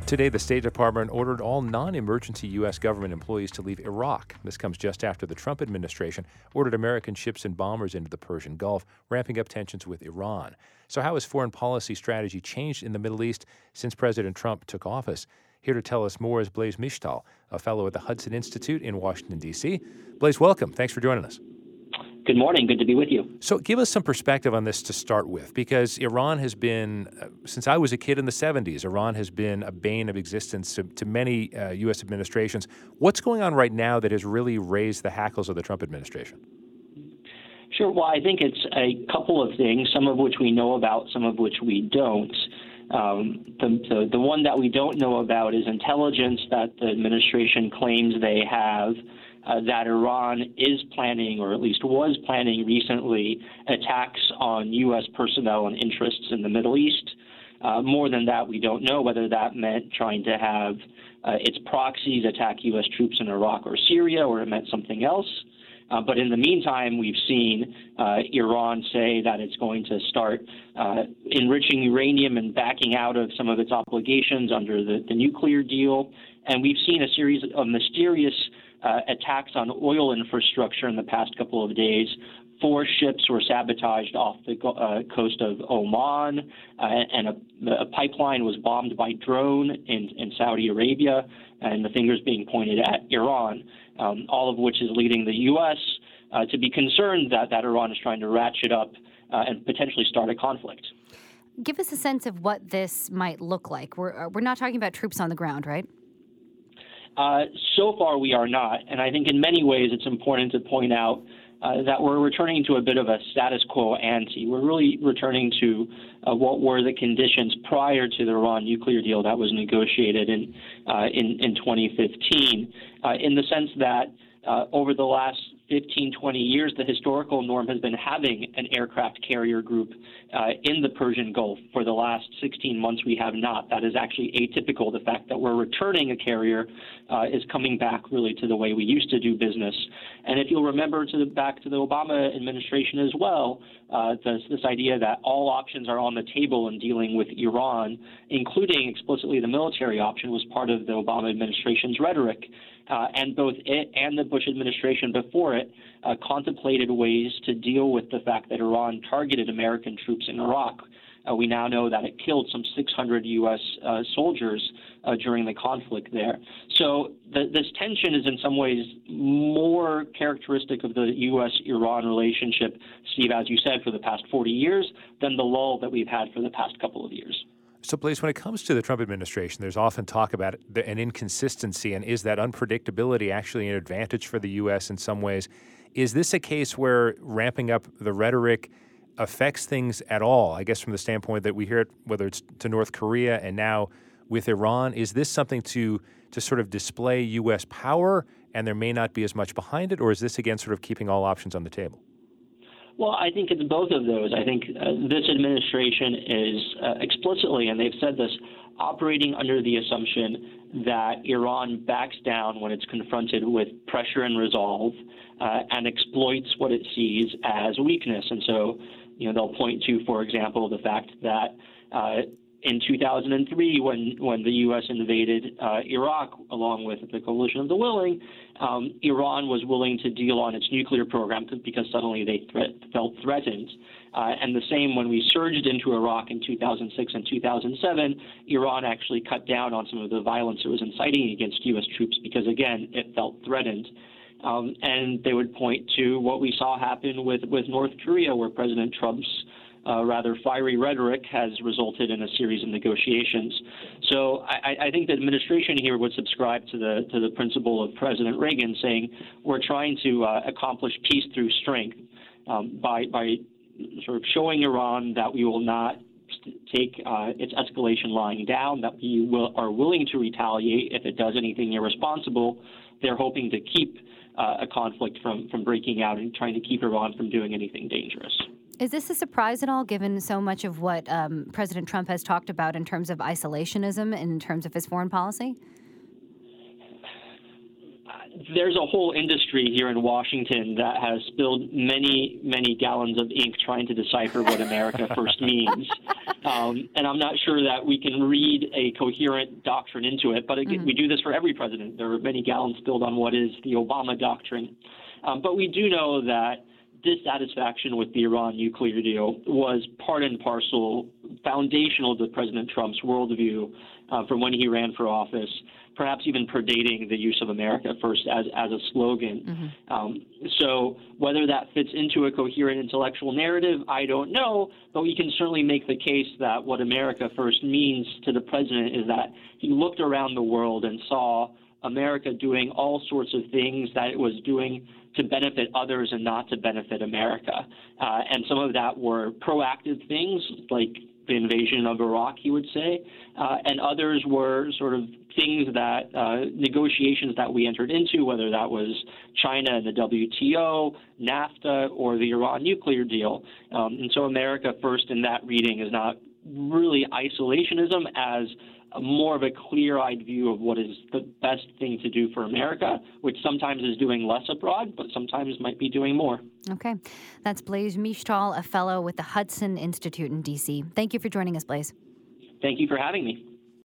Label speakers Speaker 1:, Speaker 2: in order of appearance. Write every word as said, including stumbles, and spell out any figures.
Speaker 1: Today, the State Department ordered all non-emergency U S government employees to leave Iraq. This comes just after the Trump administration ordered American ships and bombers into the Persian Gulf, ramping up tensions with Iran. So how has foreign policy strategy changed in the Middle East since President Trump took office? Here to tell us more is Blaise Mishtal, a fellow at the Hudson Institute in Washington, D C Blaise, welcome. Thanks for joining us.
Speaker 2: Good morning. Good to be with you.
Speaker 1: So give us some perspective on this to start with, because Iran has been, uh, since I was a kid in the seventies, Iran has been a bane of existence to, to many uh, U S administrations. What's going on right now that has really raised the hackles of the Trump administration?
Speaker 2: Sure. Well, I think it's a couple of things, some of which we know about, some of which we don't. Um, the, the, the one that we don't know about is intelligence that the administration claims they have Uh, that Iran is planning, or at least was planning recently, attacks on U S personnel and interests in the Middle East. Uh, more than that, we don't know whether that meant trying to have uh, its proxies attack U S troops in Iraq or Syria, or it meant something else. Uh, but in the meantime, we've seen uh, Iran say that it's going to start uh, enriching uranium and backing out of some of its obligations under the, the nuclear deal. And we've seen a series of mysterious uh, attacks on oil infrastructure in the past couple of days. Four ships were sabotaged off the uh, coast of Oman, uh, and a, a pipeline was bombed by drone in, in Saudi Arabia, and the fingers being pointed at Iran, um, all of which is leading the U S uh, to be concerned that, that Iran is trying to ratchet up uh, and potentially start a conflict.
Speaker 3: Give us a sense of what this might look like. We're, we're not talking about troops on the ground, right?
Speaker 2: Uh, so far, we are not. And I think in many ways it's important to point out uh, that we're returning to a bit of a status quo ante. We're really returning to uh, what were the conditions prior to the Iran nuclear deal that was negotiated in, uh, in, in twenty fifteen, uh, in the sense that uh, over the last fifteen, twenty years, the historical norm has been having an aircraft carrier group uh, in the Persian Gulf. For the last sixteen months, we have not. That is actually atypical. The fact that we're returning a carrier uh, is coming back really to the way we used to do business. And if you'll remember to the, back to the Obama administration as well, uh, this, this idea that all options are on the table in dealing with Iran, including explicitly the military option, was part of the Obama administration's rhetoric. Uh, and both it and the Bush administration before it uh, contemplated ways to deal with the fact that Iran targeted American troops in Iraq. Uh, we now know that it killed some six hundred U S uh, soldiers uh, during the conflict there. So the, this tension is in some ways more characteristic of the U S-Iran relationship, Steve, as you said, for the past forty years, than the lull that we've had for the past couple of years.
Speaker 1: So, Blaise, when it comes to the Trump administration, there's often talk about an inconsistency, and is that unpredictability actually an advantage for the U S in some ways? Is this a case where ramping up the rhetoric affects things at all? I guess from the standpoint that we hear it, whether it's to North Korea and now with Iran, is this something to, to sort of display U S power and there may not be as much behind it, or is this, again, sort of keeping all options on the table?
Speaker 2: Well, I think it's both of those. I think uh, this administration is uh, explicitly, and they've said this, operating under the assumption that Iran backs down when it's confronted with pressure and resolve uh, and exploits what it sees as weakness. And so, you know, they'll point to, for example, the fact that uh, in two thousand three, when when the U S invaded uh, Iraq, along with the Coalition of the Willing, um, Iran was willing to deal on its nuclear program because suddenly they threat, felt threatened. Uh, and the same when we surged into Iraq in two thousand six and two thousand seven, Iran actually cut down on some of the violence it was inciting against U S troops because, again, it felt threatened. Um, and they would point to what we saw happen with, with North Korea, where President Trump's Uh, rather fiery rhetoric has resulted in a series of negotiations. So I, I think the administration here would subscribe to the to the principle of President Reagan, saying we're trying to uh, accomplish peace through strength um, by by sort of showing Iran that we will not take uh, its escalation lying down, that we will, are willing to retaliate if it does anything irresponsible. They're hoping to keep uh, a conflict from from breaking out and trying to keep Iran from doing anything dangerous.
Speaker 3: Is this a surprise at all, given so much of what um, President Trump has talked about in terms of isolationism, in terms of his foreign policy?
Speaker 2: there's a whole industry here in Washington that has spilled many, many gallons of ink trying to decipher what America First means. Um, and I'm not sure that we can read a coherent doctrine into it, but again, mm-hmm. we do this for every president. There are many gallons spilled on what is the Obama doctrine. Um, but we do know that dissatisfaction with the Iran nuclear deal was part and parcel, foundational to President Trump's worldview uh, from when he ran for office, perhaps even predating the use of America First as, as a slogan. Mm-hmm. Um, so whether that fits into a coherent intellectual narrative, I don't know, but we can certainly make the case that what America First means to the president is that he looked around the world and saw America doing all sorts of things that it was doing to benefit others and not to benefit America. Uh, and some of that were proactive things like the invasion of Iraq, he would say, uh, and others were sort of things that uh, negotiations that we entered into, whether that was China and the W T O, NAFTA, or the Iran nuclear deal. Um, and so America First in that reading is not really isolationism as more of a clear-eyed view of what is the best thing to do for America, which sometimes is doing less abroad, but sometimes might be doing more.
Speaker 3: Okay. That's Blaise Mishtal, a fellow with the Hudson Institute in D C. Thank you for joining us, Blaise.
Speaker 2: Thank you for having me.